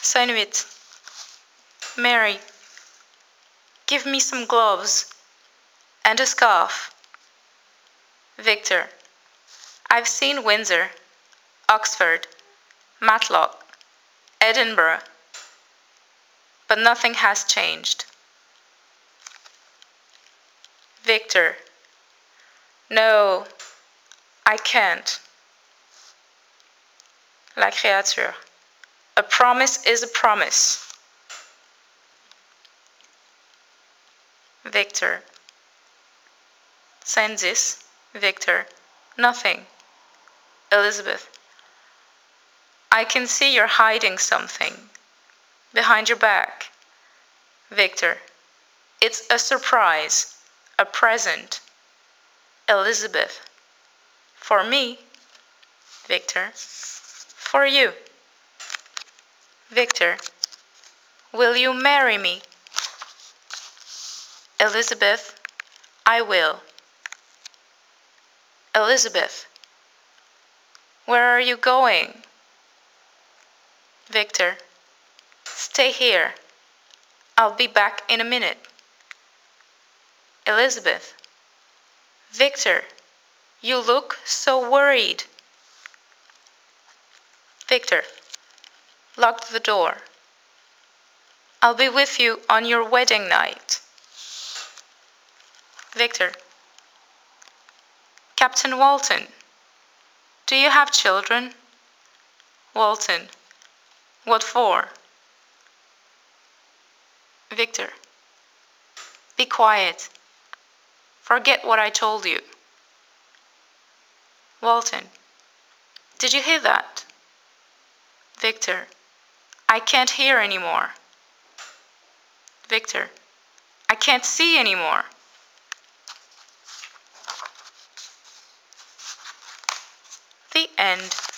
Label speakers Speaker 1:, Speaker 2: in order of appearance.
Speaker 1: Scène 8. Mary, give me some gloves and a scarf. Victor, I've seen Windsor, Oxford, Matlock, Edinburgh, but nothing has changed. Victor, no, I can't. La créature, a promise is a promise. Victor, Scène 10. Victor, nothing. Elizabeth, I can see you're hiding something behind your back. Victor, it's a surprise, a present. Elizabeth, for me. Victor, for you. Victor, will you marry me? Elizabeth, I will. Elizabeth, where are you going? Victor, stay here. I'll be back in a minute. Elizabeth, Victor, you look so worried. Victor, lock the door. I'll be with you on your wedding night. Victor, Captain Walton, do you have children? Walton, what for? Victor, be quiet. Forget what I told you. Walton, did you hear that? Victor, I can't hear anymore. Victor, I can't see anymore. The end.